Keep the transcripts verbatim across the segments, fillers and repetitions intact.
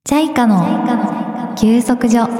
チャイカの休息所。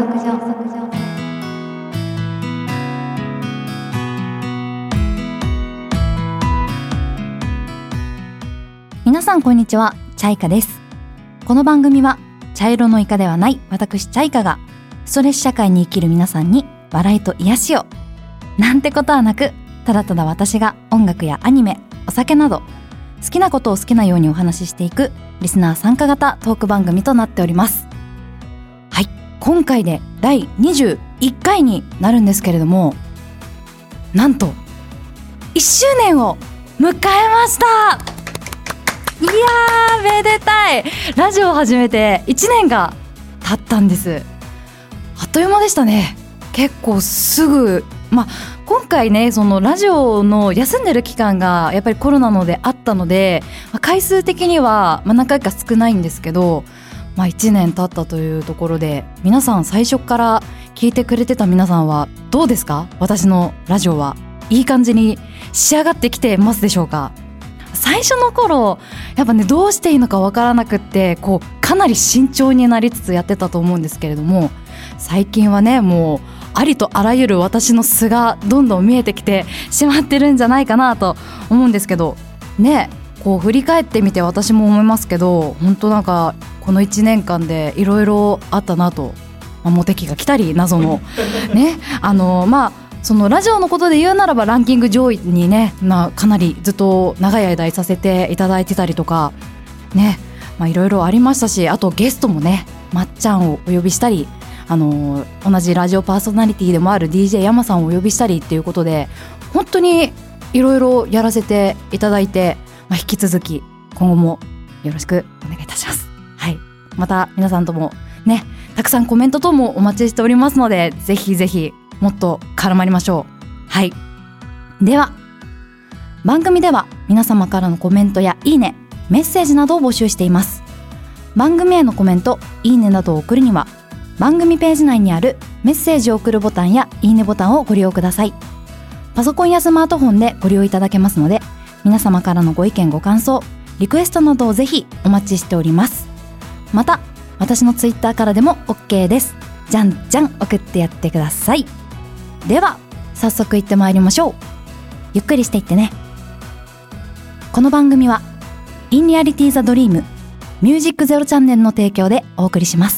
皆さんこんにちは、チャイカです。この番組は茶色のイカではない私チャイカがストレス社会に生きる皆さんに笑いと癒しをなんてことはなく、ただただ私が音楽やアニメ、お酒など好きなことを好きなようにお話ししていくリスナー参加型トーク番組となっております。はい、今回でだいにじゅういっかいになるんですけれども、なんといっしゅうねんを迎えました。いやー、めでたい。ラジオを始めていちねんが経ったんです。あっという間でしたね。結構すぐ、まあ今回ね、そのラジオの休んでる期間がやっぱりコロナのであったので、回数的にはまあ何回か少ないんですけど、まあいちねん経ったというところで、皆さん最初から聞いてくれてた皆さんはどうですか？私のラジオはいい感じに仕上がってきてますでしょうか？最初の頃やっぱね、どうしていいのかわからなくって、こうかなり慎重になりつつやってたと思うんですけれども、最近はね、もうありとあらゆる私の素がどんどん見えてきてしまってるんじゃないかなと思うんですけどね。こう振り返ってみて私も思いますけど、本当なんかこのいちねんかんでいろいろあったなと、まあ、モテ期が来たり謎のね、あのまあそのラジオのことで言うならばランキング上位にね、なかなりずっと長い間いさせていただいてたりとかね、まあいろいろありましたし、あとゲストもね、まっちゃんをお呼びしたり、あの同じラジオパーソナリティでもある ディージェー 山さんをお呼びしたりっていうことで、本当にいろいろやらせていただいて、まあ、引き続き今後もよろしくお願いいたします。はい、また皆さんともね、たくさんコメント等もお待ちしておりますので、ぜひぜひもっと絡まりましょう。はい、では番組では皆様からのコメントやいいね、メッセージなどを募集しています。番組へのコメント、いいねなどを送るには番組ページ内にあるメッセージを送るボタンやいいねボタンをご利用ください。パソコンやスマートフォンでご利用いただけますので、皆様からのご意見ご感想、リクエストなどをぜひお待ちしております。また私のツイッターからでも OK です。じゃんじゃん送ってやってください。では早速行ってまいりましょう。ゆっくりしていってね。この番組はインリアリティザドリームミュージックゼロチャンネルの提供でお送りします。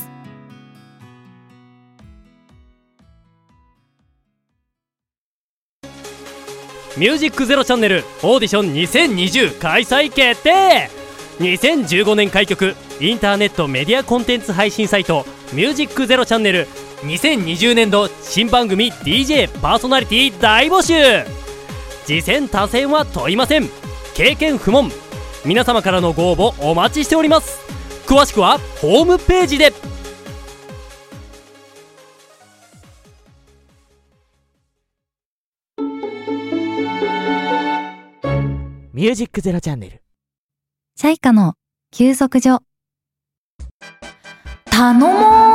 ミュージックゼロチャンネルオーディションにせんにじゅう開催決定。にせんじゅうごねん開局インターネットメディアコンテンツ配信サイトミュージックゼロチャンネル、にせんにじゅうねんど新番組 ディージェー パーソナリティ大募集。次戦他戦は問いません。経験不問。皆様からのご応募お待ちしております。詳しくはホームページで。 ミュージックゼロチャンネル、 チャイカの休息所。頼もう。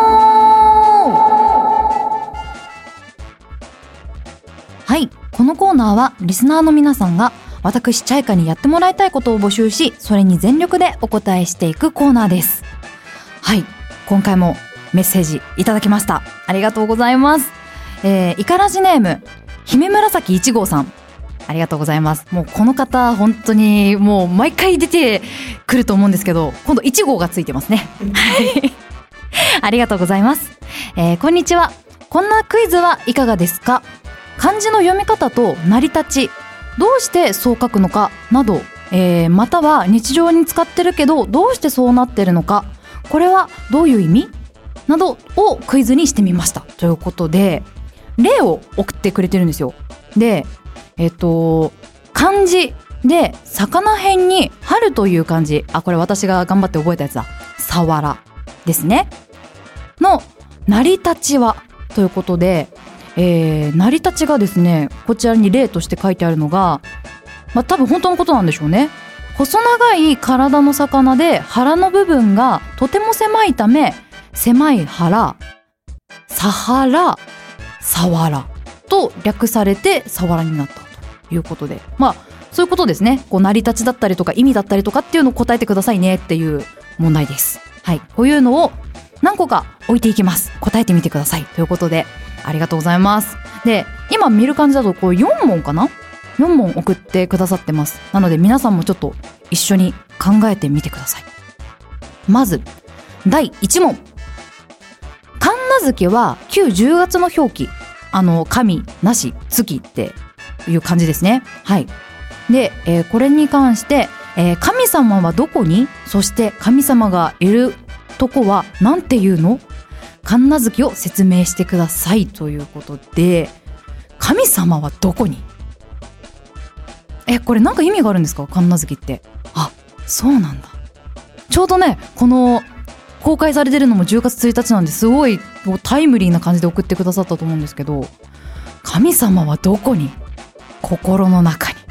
はい、このコーナーはリスナーの皆さんが私チャイカにやってもらいたいことを募集し、それに全力でお答えしていくコーナーです。はい、今回もメッセージいただきました。ありがとうございます。えー、イカラジネーム姫紫いち号さん、ありがとうございます。もうこの方本当にもう毎回出てくると思うんですけど、今度いち号がついてますね。はいありがとうございます。えー、こんにちは。こんなクイズはいかがですか？漢字の読み方と成り立ち、どうしてそう書くのかなど、えー、または日常に使ってるけどどうしてそうなってるのか、これはどういう意味などをクイズにしてみましたということで、例を送ってくれてるんですよ。でえっと漢字で魚辺に春という漢字、あ、これ私が頑張って覚えたやつだ、さわらですねの成り立ちはということで、えー、成り立ちがですね、こちらに例として書いてあるのが、まあ多分本当のことなんでしょうね。細長い体の魚で腹の部分がとても狭いため、狭い腹、サハラ、サワラと略されてサワラになったということで、まあそういうことですね。こう成り立ちだったりとか意味だったりとかっていうのを答えてくださいねっていう問題です。はい、こういうのを何個か置いていきます。答えてみてくださいということで、ありがとうございます。で、今見る感じだとこうよん問かな、よん問送ってくださってます。なので皆さんもちょっと一緒に考えてみてください。まずだいいち問、神無月はきゅう、じゅうがつの表記、あの神なし月っていう感じですね。はい。で、えー、これに関して、えー、神様はどこに、そして神様がいるとこはなんていうの、神無月を説明してくださいということで、神様はどこに、えこれなんか意味があるんですか、神無月って。あ、そうなんだ。ちょうどね、この公開されてるのもじゅうがつついたちなんで、すごいタイムリーな感じで送ってくださったと思うんですけど、神様はどこに、心の中に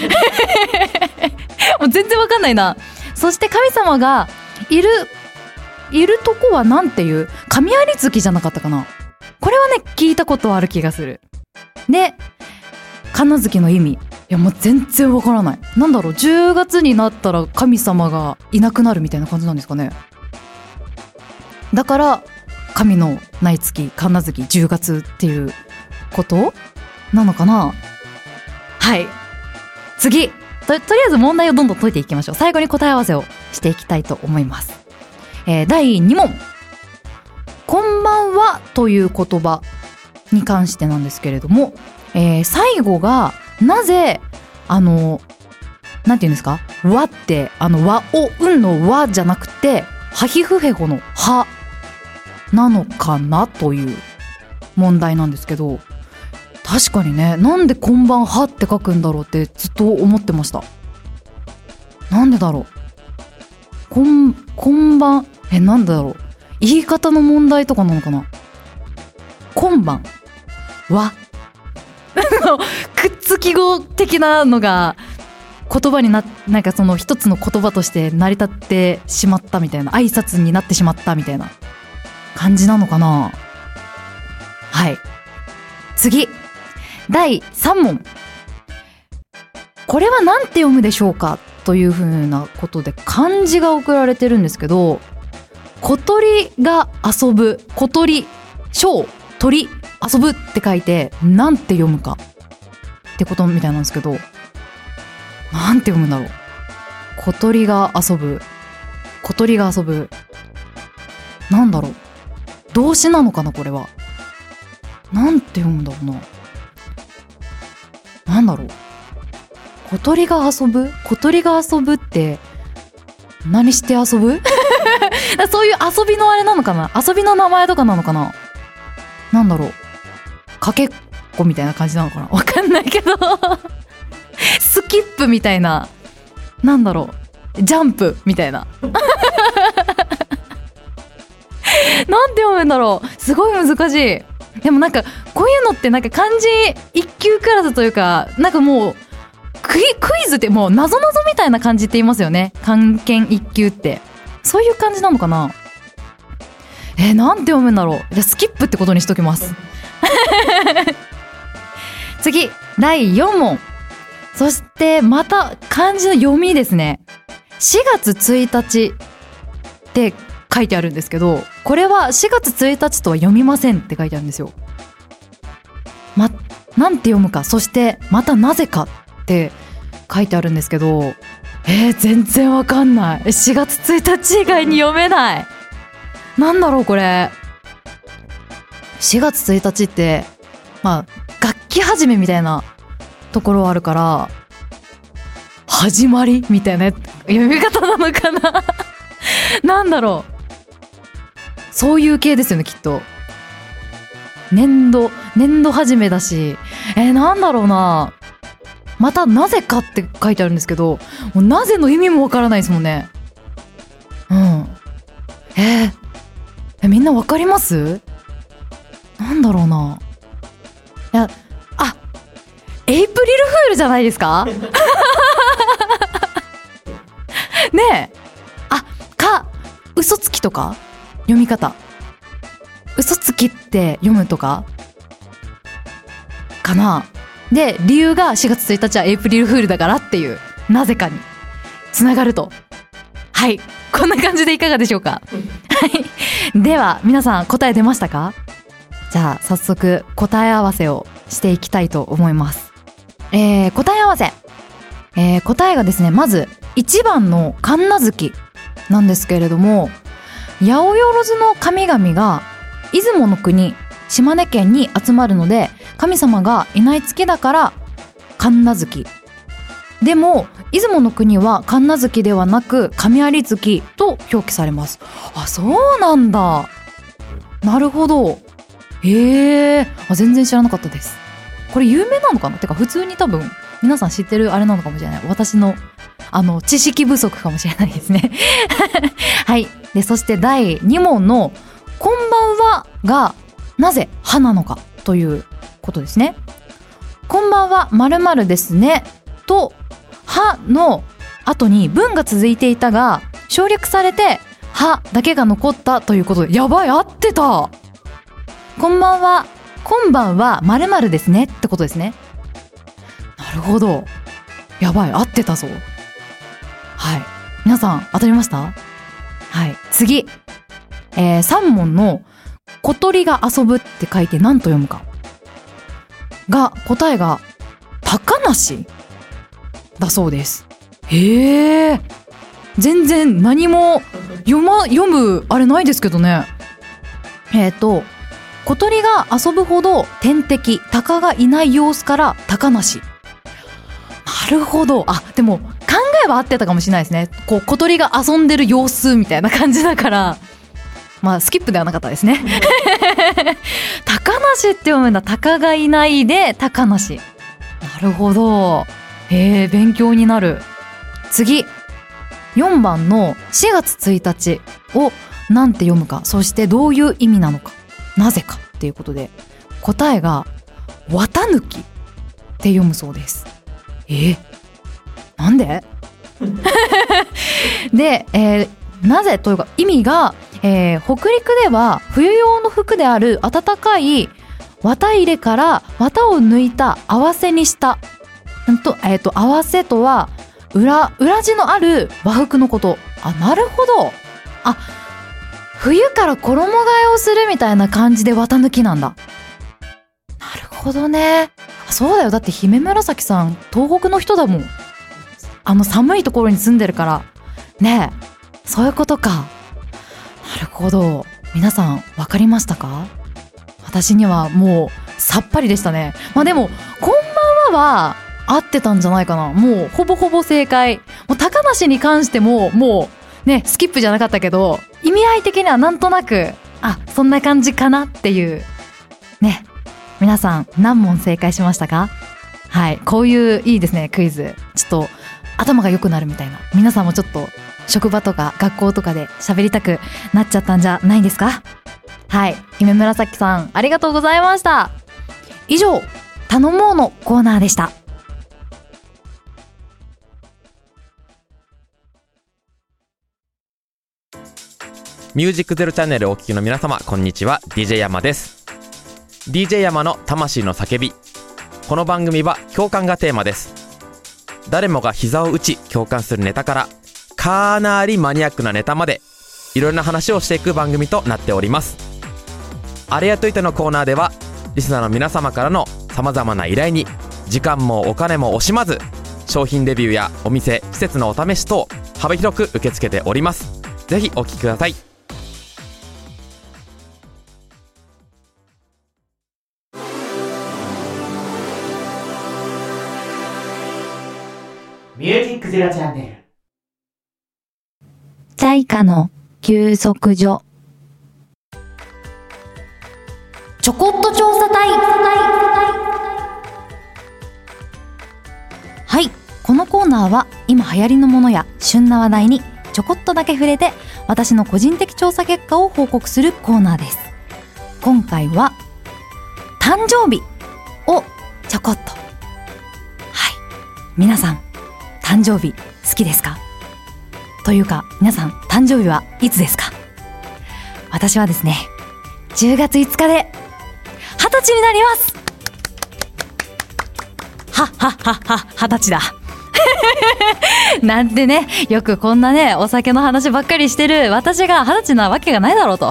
もう全然わかんないな。そして神様がいるいるとこはなんていう、神有月じゃなかったかな。これはね聞いたことある気がする。で、神無月の意味、いやもう全然わからない。なんだろう、じゅうがつになったら神様がいなくなるみたいな感じなんですかね。だから神のない月、神無月じゅうがつっていうことなのかな。はい、次 と, とりあえず問題をどんどん解いていきましょう。最後に答え合わせをしていきたいと思います。えー、だいに問、こんばんはという言葉に関してなんですけれども、えー、最後がなぜあのなんていうんですか、和ってあの和おうんの和じゃなくてはひふへほのはなのかなという問題なんですけど、確かにね、なんでこんばんはって書くんだろうってずっと思ってました。なんでだろう、こんこんばん、えなんでだろう、言い方の問題とかなのかな。今晩はくっつき語的なのが言葉にな、なんかその一つの言葉として成り立ってしまったみたいな、挨拶になってしまったみたいな感じなのかな。はい、次だいさん問、これは何て読むでしょうかというふうなことで漢字が送られてるんですけど、小鳥が遊ぶ、小鳥、小鳥遊ぶって書いてなんて読むかってことみたいなんですけど、なんて読むんだろう。小鳥が遊ぶ、小鳥が遊ぶ、なんだろう、動詞なのかなこれは。なんて読むんだろうな。なんだろう、小鳥が遊ぶ、小鳥が遊ぶって何して遊ぶそういう遊びのあれなのかな、遊びの名前とかなのかな。なんだろう、かけっこみたいな感じなのかな、わかんないけどスキップみたいな、なんだろう、ジャンプみたいななんて読むんだろう、すごい難しい。でもなんかこういうのってなんか漢字一級クラスというか、なんかもうクイ、クイズってもう謎々みたいな感じって言いますよね、漢検一級って。そういう感じなのかな。えー、なんて読むんだろう。じゃあスキップってことにしときます次だいよん問、そしてまた漢字の読みですね。しがつついたちって書いてあるんですけど、これはしがつついたちとは読みませんって書いてあるんですよ。ま、なんて読むか、そしてまたなぜかって書いてあるんですけど、えー、全然わかんない。しがつついたち以外に読めない。なんだろうこれ。しがつついたちってまあ楽器始めみたいなところはあるから、始まりみたいな読み方なのかななんだろう、そういう系ですよねきっと。年度年度始めだし、えー、なんだろうな。またなぜかって書いてあるんですけど、もうなぜの意味もわからないですもんね。うん。えー、えみんなわかります？なんだろうな。いや、あ、エイプリルフールじゃないですかねえ、あ、か嘘つきとか読み方、嘘つきって読むとかかな。で理由がしがつついたちはエイプリルフールだからっていう、なぜかにつながると。はい、こんな感じでいかがでしょうかはい、 では皆さん答え出ましたか？じゃあ早速答え合わせをしていきたいと思います。えー、答え合わせ、えー、答えがですね、まずいちばんの神無月なんですけれども、八百万の神々が出雲の国島根県に集まるので、神様がいない月だから神無月。でも出雲の国は神無月ではなく神有月と表記されます。あ、そうなんだ。なるほど。へえ、あ、全然知らなかったです。これ有名なのかな？てか普通に多分皆さん知ってるあれなのかもしれない。私のあの知識不足かもしれないですねはい。でそしてだいに問のこんばんはがなぜはなのかということですね。こんばんは〇〇ですねとはの後に文が続いていたが省略されてはだけが残ったということで、やばい、合ってた。こんばんは、今晩は〇〇ですねってことですね。なるほど、やばい、合ってたぞ。はい、皆さん当たりました？はい、次、えー、さん問の小鳥が遊ぶって書いて何と読むかが、答えが高梨だそうです。へえ、全然何も読ま読むあれないですけどね。えっと小鳥が遊ぶほど天敵鷹がいない様子から高梨。なるほど。あ、でも考えは合ってたかもしれないですね。こう小鳥が遊んでる様子みたいな感じだから、まあスキップではなかったですね高梨って読むんだ。鷹がいないで高梨。なるほど。へえ、勉強になる。次、よんばんのしがつついたちをなんて読むか、そしてどういう意味なのか、なぜかっていうことで、答えが綿抜きって読むそうです。えー、なんでで、えー、なぜというか意味が、えー、北陸では冬用の服である暖かい綿入れから綿を抜いた合わせにしたと、えー、と合わせとは裏裏地のある和服のこと。あ、なるほど。あ、冬から衣替えをするみたいな感じで綿抜きなんだ。なるほどね。そうだよ、だって姫紫さん東北の人だもん。あの寒いところに住んでるからねえ、そういうことか。なるほど。皆さん分かりましたか？私にはもうさっぱりでしたね。まあでもこんばんはは合ってたんじゃないかな。もうほぼほぼ正解。もう高梨に関してももうね、スキップじゃなかったけど、意味合い的にはなんとなく、あ、そんな感じかなっていうね。皆さん何問正解しましたか？はい、こういういいですね、クイズ。ちょっと頭が良くなるみたいな。皆さんもちょっと職場とか学校とかで喋りたくなっちゃったんじゃないですか？はい、姫紫さんありがとうございました。以上、頼もうのコーナーでした。 ミュージックゼロチャンネルをお聞きの皆様、こんにちは。 ディージェー 山です。 ディージェー 山の魂の叫び。この番組は共感がテーマです。誰もが膝を打ち共感するネタから、かなりマニアックなネタまで、いろんな話をしていく番組となっております。あれやといてのコーナーでは、リスナーの皆様からの様々な依頼に時間もお金も惜しまず、商品レビューやお店施設のお試し等幅広く受け付けております。ぜひお聞きください。 ミュージックゼロチャンネル。 チャイカの休息所。ちょこっと調査隊。はい、このコーナーは今流行りのものや旬な話題にちょこっとだけ触れて、私の個人的調査結果を報告するコーナーです。今回は誕生日をちょこっと。はい、皆さん誕生日好きですか？というか皆さん誕生日はいつですか？私はですね、じゅうがついつかではたちになります。はっはっはっは、はたちだなんてね、よくこんなねお酒の話ばっかりしてる私がはたちなわけがないだろうと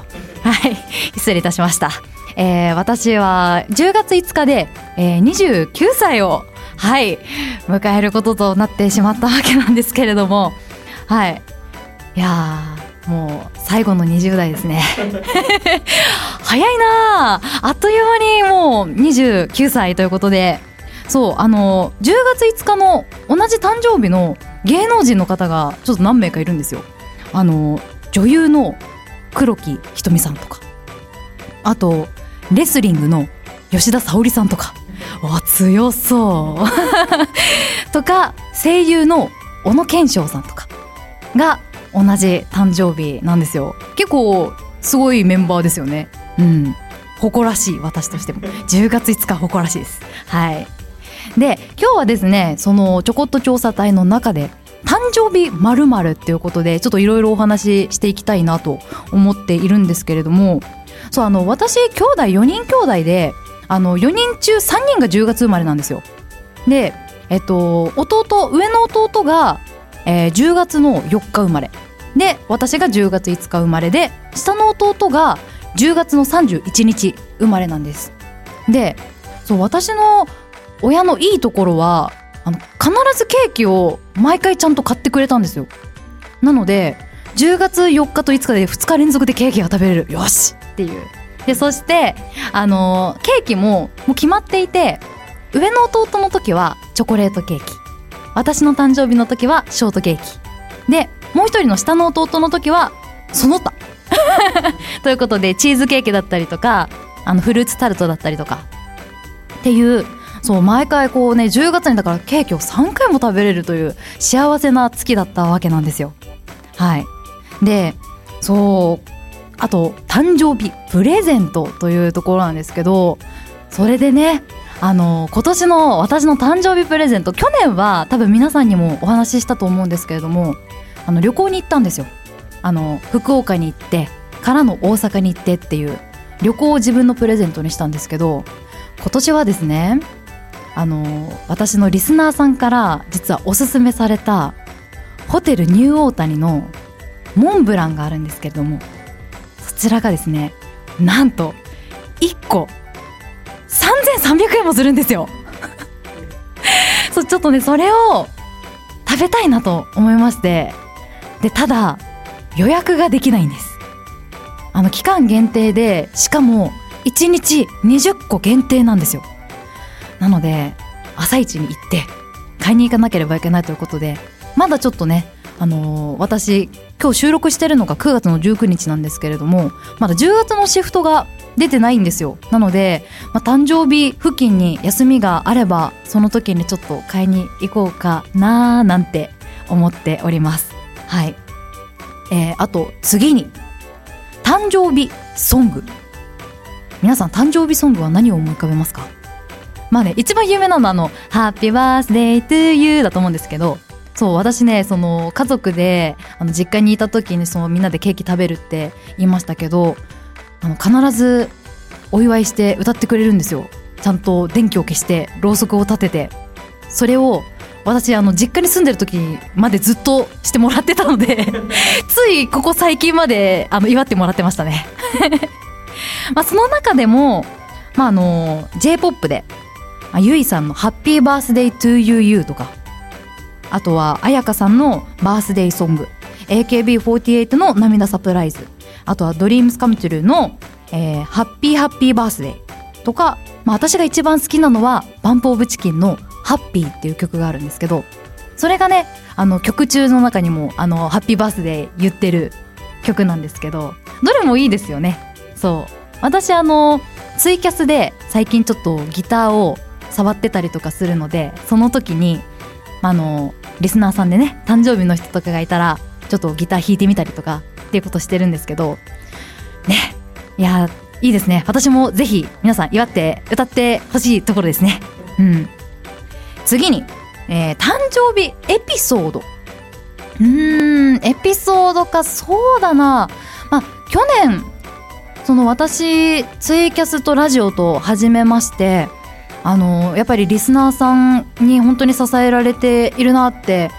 はい、失礼いたしました。えー、私はじゅうがついつかで、えー、にじゅうきゅうさいを、はい、迎えることとなってしまったわけなんですけれども、はい、いやーもう最後のにじゅうだいですね早いなあ、あっという間にもうにじゅうきゅうさいということで、そうあのじゅうがついつかの同じ誕生日の芸能人の方がちょっと何名かいるんですよ。あの女優の黒木瞳さんとか、あとレスリングの吉田沙保里さんとか、わ強そうとか、声優の小野賢章さんとかが同じ誕生日なんですよ。結構すごいメンバーですよね。うん、誇らしい、私としてもじゅうがついつか誇らしいです。はい。で今日はですね、そのちょこっと調査隊の中で誕生日〇〇っていうことでちょっといろいろお話ししていきたいなと思っているんですけれども、そうあの私兄弟よにん兄弟で、あのよにんちゅうさんにんがじゅうがつ生まれなんですよ。でえっと弟上の弟が、えー、じゅうがつのよっか生まれで、私がじゅうがついつか生まれで、下の弟がじゅうがつのさんじゅういちにち生まれなんです。でそう私の親のいいところは、あの必ずケーキを毎回ちゃんと買ってくれたんですよ。なのでじゅうがつよっかといつかでふつか連続でケーキが食べれる、よしっていう。でそしてあのケーキももう決まっていて、上の弟の時はチョコレートケーキ、私の誕生日の時はショートケーキで、もう一人の下の弟の時はその他ということでチーズケーキだったりとか、あのフルーツタルトだったりとかっていう、そう毎回こうね、じゅうがつにだからケーキをさんかいも食べれるという幸せな月だったわけなんですよ。はい。でそうあと誕生日プレゼントというところなんですけど、それでね、あの今年の私の誕生日プレゼント、去年は多分皆さんにもお話ししたと思うんですけれども、あの旅行に行ったんですよ。あの福岡に行ってからの大阪に行ってっていう旅行を自分のプレゼントにしたんですけど、今年はですね、あの私のリスナーさんから実はおすすめされたホテルニューオータニのモンブランがあるんですけれども、そちらがですね、なんといっこさんぜんさんびゃくえんもするんですよそうちょっとね、それを食べたいなと思いまして、でただ予約ができないんです。あの期間限定で、しかもいちにちにじゅっこ限定なんですよ。なので朝一に行って買いに行かなければいけないということで、まだちょっとね、あのー、私今日収録してるのがくがつのじゅうくにちなんですけれども、まだじゅうがつのシフトが出てないんですよ。なので、まあ、誕生日付近に休みがあれば、その時にちょっと買いに行こうかなーなんて思っております。はい。えー、あと次に誕生日ソング、皆さん誕生日ソングは何を思い浮かべますか？まあね、一番有名なのはあのハッピーバースデートゥーユーだと思うんですけど、そう私ね、その家族であの実家にいた時にそのみんなでケーキ食べるって言いましたけど、あの必ずお祝いして歌ってくれるんですよ。ちゃんと電気を消してろうそくを立てて、それを私あの実家に住んでる時までずっとしてもらってたのでついここ最近まであの祝ってもらってましたねまあその中でも、まあ、あの J-ポップ でゆいさんのハッピーバースデートゥーユーユーとか、あとは彩香さんのバースデーソング、 エーケービーフォーティーエイト の涙サプライズ、あとはドリームスカムトゥルーの、えー、ハッピーハッピーバースデーとか、まあ、私が一番好きなのはバンプオブチキンのハッピーっていう曲があるんですけど、それがね、あの曲中の中にもあのハッピーバースデー言ってる曲なんですけど、どれもいいですよね。そう私あのツイキャスで最近ちょっとギターを触ってたりとかするので、その時にあのリスナーさんでね、誕生日の人とかがいたらちょっとギター弾いてみたりとかっていうことしてるんですけどね。いやいいですね。私もぜひ皆さん祝って歌ってほしいところですね。うん。次に、えー、誕生日エピソード。うーんエピソードか。そうだな、まあ、去年その私ツイキャスとラジオと始めまして、あのやっぱりリスナーさんに本当に支えられているなって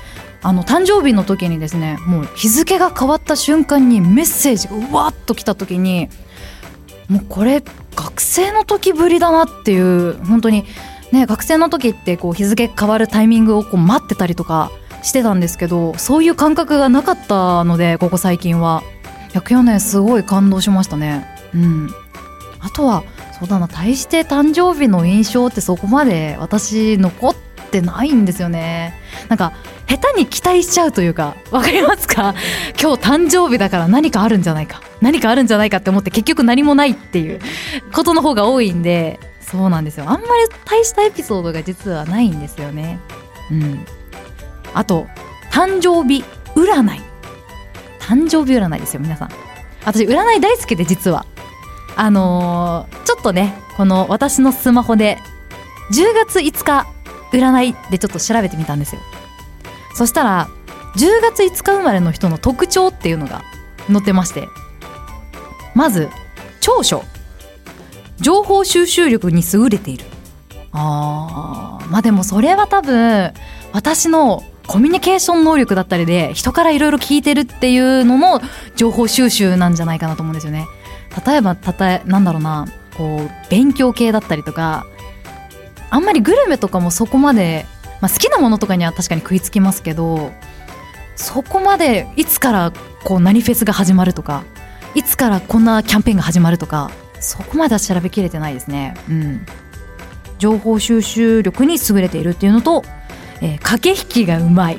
あの誕生日の時にですね、もう日付が変わった瞬間にメッセージがうわっと来た時に、もうこれ学生の時ぶりだなっていう、本当にね、学生の時ってこう日付変わるタイミングをこう待ってたりとかしてたんですけど、そういう感覚がなかったので、ここ最近は去年すごい感動しましたね。うん。あとはそうだな、大して誕生日の印象ってそこまで私残ってないんですよね。なんか下手に期待しちゃうというか、わかりますか？今日誕生日だから何かあるんじゃないか何かあるんじゃないかって思って結局何もないっていうことの方が多いんで、そうなんですよ。あんまり大したエピソードが実はないんですよね。うん。あと誕生日占い誕生日占いですよ皆さん。私占い大好きで、実はあのー、ちょっとね、この私のスマホでじゅうがついつか占いでちょっと調べてみたんですよ。そしたらじゅうがついつか生まれの人の特徴っていうのが載ってまして、まず長所、情報収集力に優れている。あー、まあでもそれは多分私のコミュニケーション能力だったりで、人からいろいろ聞いてるっていうのの情報収集なんじゃないかなと思うんですよね。例えばたたえなんだろうな、こう勉強系だったりとか、あんまりグルメとかもそこまで、まあ、好きなものとかには確かに食いつきますけど、そこまでいつからこう何フェスが始まるとか、いつからこんなキャンペーンが始まるとか、そこまでは調べきれてないですね。うん。情報収集力に優れているっていうのと、えー、駆け引きがうまい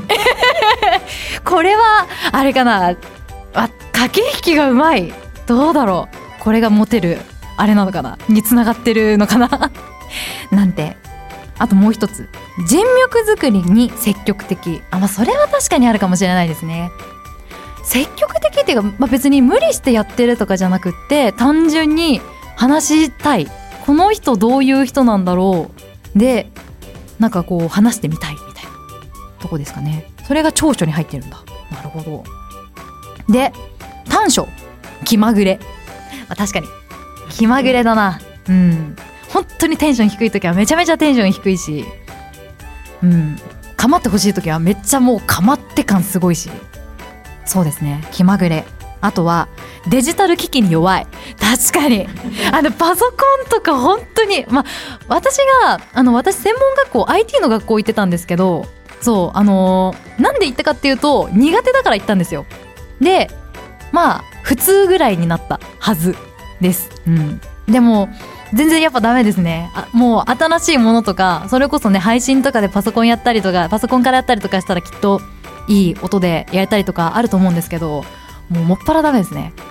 これはあれかなあ、駆け引きがうまい、どうだろう、これがモテるあれなのかなにつながってるのかななんて。あともう一つ、人脈作りに積極的。あ、まあそれは確かにあるかもしれないですね。積極的っていうか、まあ、別に無理してやってるとかじゃなくって、単純に話したい、この人どういう人なんだろうで、なんかこう話してみたいみたいなとこですかね。それが長所に入ってるんだ。なるほど。で短所、気まぐれ。まあ、確かに気まぐれだな。うん。本当にテンション低い時はめちゃめちゃテンション低いし、うん。構ってほしい時はめっちゃもう構って感すごいし。そうですね、気まぐれ。あとはデジタル機器に弱い。確かにあのパソコンとか本当に、まあ私があの私専門学校 アイティー の学校行ってたんですけど、そうあのー、なんで行ったかっていうと苦手だから行ったんですよ。でまあ普通ぐらいになったはずです。うん。でも全然やっぱダメですね。あ、もう新しいものとか、それこそね配信とかでパソコンやったりとか、パソコンからやったりとかしたらきっといい音でやれたりとかあると思うんですけど、もうもっぱらダメですね、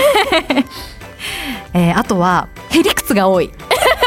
えー、あとはへりくつが多い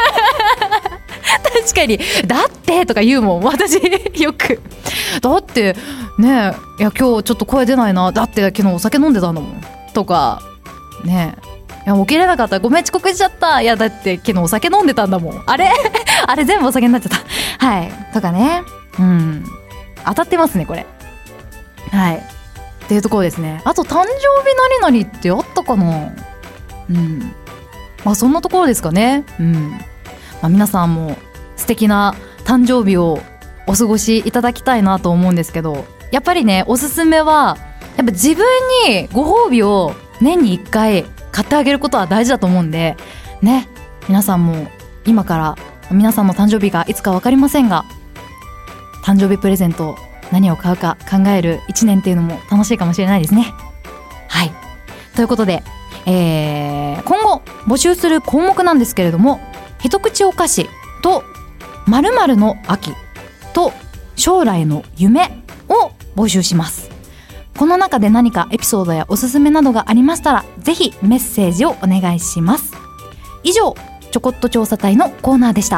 確かにだってとか言うもん私よく。だってねえ、いや今日ちょっと声出ないな、だって昨日お酒飲んでたんだもんとかねえ、いや起きれなかったごめん遅刻しちゃった、いやだって昨日お酒飲んでたんだもん、あれあれ全部お酒になっちゃったはいとかね。うん、当たってますねこれ。はいっていうところですね。あと誕生日何々ってあったかな。うん、まあそんなところですかね。うん、まあ、皆さんも素敵な誕生日をお過ごしいただきたいなと思うんですけど、やっぱりねおすすめはやっぱ自分にご褒美を年にいっかい買ってあげることは大事だと思うんでね。皆さんも今から皆さんの誕生日がいつか分かりませんが、誕生日プレゼント何を買うか考えるいちねんっていうのも楽しいかもしれないですね。はい、ということで、えー、今後募集する項目なんですけれども、一口お菓子と〇〇の秋と将来の夢を募集します。この中で何かエピソードやおすすめなどがありましたらぜひメッセージをお願いします。以上、ちょこっと調査隊のコーナーでした。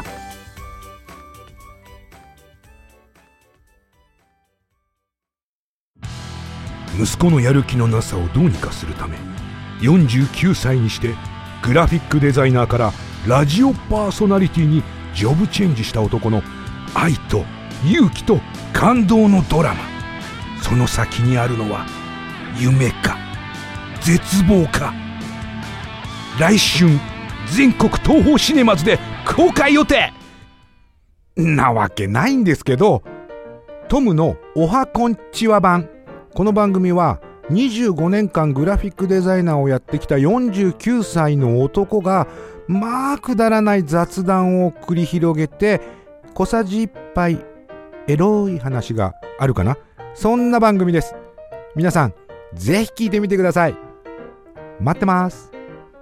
息子のやる気のなさをどうにかするため、よんじゅうきゅうさいにしてグラフィックデザイナーからラジオパーソナリティにジョブチェンジした男の愛と勇気と感動のドラマ。その先にあるのは夢か絶望か。来春全国東宝シネマズで公開予定なわけないんですけど、 トムのおはこんちは版。この番組はにじゅうごねんかんグラフィックデザイナーをやってきたよんじゅうきゅうさいの男がまあくだらない雑談を繰り広げて小さじいっぱいエロい話があるかな、そんな番組です。皆さんぜひ聞いてみてください。待ってます。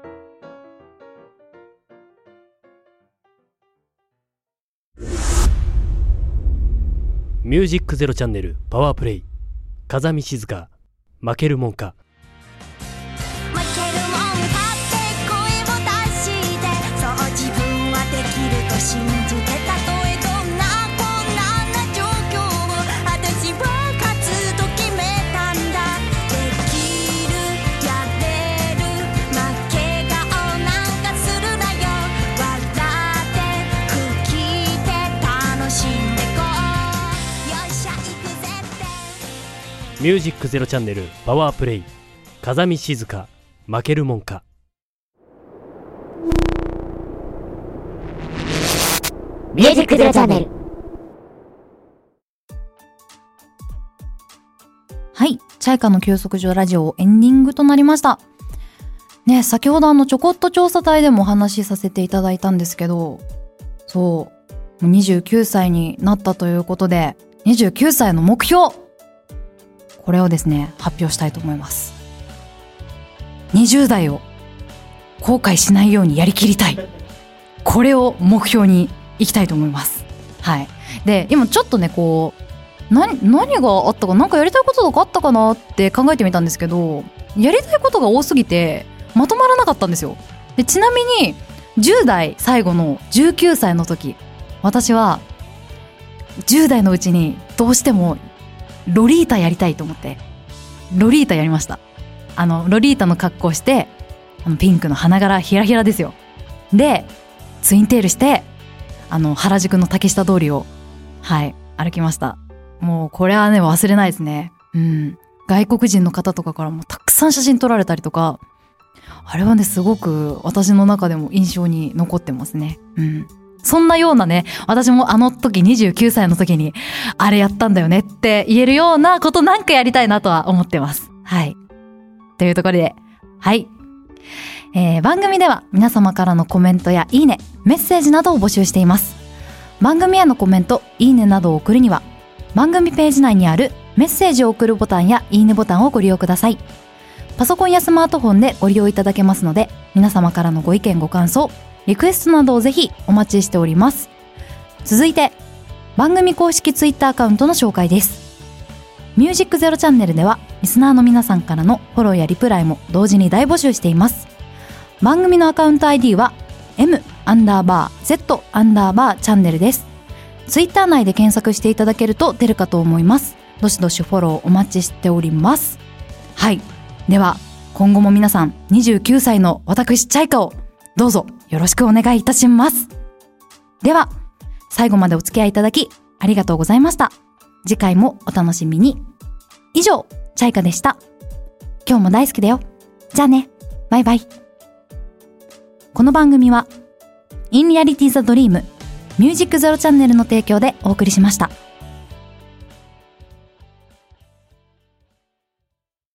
ミュージックゼロチャンネルパワープレイ。風見静香、負けるもんか。 負けるもんかって声を出して、そう自分はできると信じて、たとえどんな困難な状況を私は勝つと決めたんだ。できる、やれる、負け顔なんかするなよ。笑って吹きで楽しんでこう。よっしゃ行くぜって。 ミュージックゼロチャンネルパワープレイ。風見静香、負けるもんか。 ミュージックゼロチャンネル。 はい、チャイカの休息所ラジオエンディングとなりました。ね、先ほどあのちょこっと調査隊でもお話しさせていただいたんですけど、そうにじゅうきゅうさいになったということで、にじゅうきゅうさいの目標、これをですね発表したいと思います。にじゅう代を後悔しないようにやりきりたい、これを目標にいきたいと思います。はい。で今ちょっとねこう何何があったか、なんかやりたいこととかあったかなって考えてみたんですけど、やりたいことが多すぎてまとまらなかったんですよ。でちなみにじゅう代最後のじゅうきゅうさいの時、私はじゅう代のうちにどうしてもロリータやりたいと思ってロリータやりました。あのロリータの格好して、あのピンクの花柄ひらひらですよ。でツインテールしてあの原宿の竹下通りをはい歩きました。もうこれはね忘れないですね。うん、外国人の方とかからもたくさん写真撮られたりとか、あれはねすごく私の中でも印象に残ってますね。うん、そんなようなね、私もあの時にじゅうきゅうさいの時にあれやったんだよねって言えるようなことなんかやりたいなとは思ってます。はい。というところで、はい。えー、番組では皆様からのコメントやいいね、メッセージなどを募集しています。番組へのコメント、いいねなどを送るには、番組ページ内にあるメッセージを送るボタンやいいねボタンをご利用ください。パソコンやスマートフォンでご利用いただけますので、皆様からのご意見ご感想、リクエストなどをぜひお待ちしております。続いて番組公式ツイッターアカウントの紹介です。ミュージックゼロチャンネルではリスナーの皆さんからのフォローやリプライも同時に大募集しています。番組のアカウント アイディー は M アンダーバー Z アンダーバーチャンネルです。ツイッター内で検索していただけると出るかと思います。どしどしフォローお待ちしております。はい。では今後も皆さんにじゅうきゅうさいの私チャイカをどうぞよろしくお願いいたします。では最後までお付き合いいただきありがとうございました。次回もお楽しみに。以上、チャイカでした。今日も大好きだよ。じゃあね。バイバイ。この番組は In Reality the Dream ミュージックゼロチャンネルの提供でお送りしました。